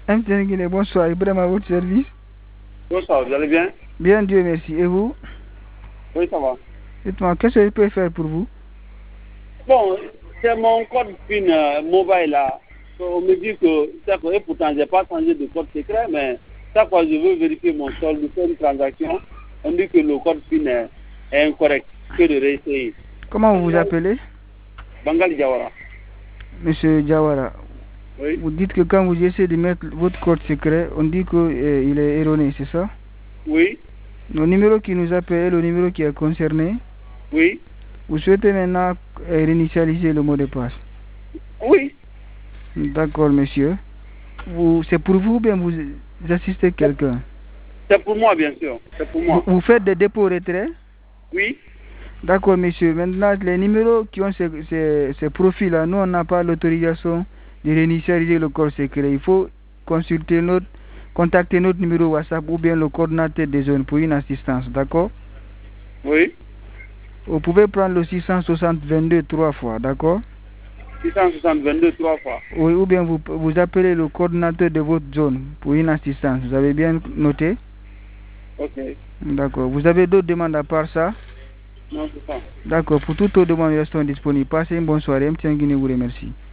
MTN Guinée, bonsoir. Ibrahim à votre service. Bonsoir, vous allez bien? Bien, Dieu merci. Et vous? Oui, ça va. Dites-moi, qu'est-ce que je peux faire pour vous? Bon, c'est mon code PIN mobile là. On me dit que, et pourtant, je n'ai pas changé de code secret, mais chaque fois que je veux vérifier mon solde, faire une transaction, on dit que le code PIN est incorrect, que de réessayer. Comment vous vous appelez? Bangali Diawara. Monsieur Diawara. Oui. Vous dites que quand vous essayez de mettre votre code secret, on dit qu'il est erroné, c'est ça? Oui. Le numéro qui nous appelle est le numéro qui est concerné. Oui. Vous souhaitez maintenant réinitialiser le mot de passe? Oui. D'accord, monsieur. C'est pour vous ou bien vous assistez quelqu'un? C'est pour moi, bien sûr. C'est pour moi. Vous faites des dépôts-retraits? Oui. D'accord, monsieur. Maintenant, les numéros qui ont ces profils-là, nous, on n'a pas l'autorisation de réinitialiser le code secret. Il faut contacter notre numéro WhatsApp ou bien le coordinateur des zones pour une assistance, d'accord? Oui. Vous pouvez prendre le 660 22 3 fois, d'accord? 660 22 3 fois. Oui, ou bien vous appelez le coordinateur de votre zone pour une assistance. Vous avez bien noté? Ok. D'accord. Vous avez d'autres demandes à part ça? Non, c'est ça. D'accord. Pour toutes autres demandes, restons disponibles. Passez une bonne soirée. MTN Guinée vous remercie.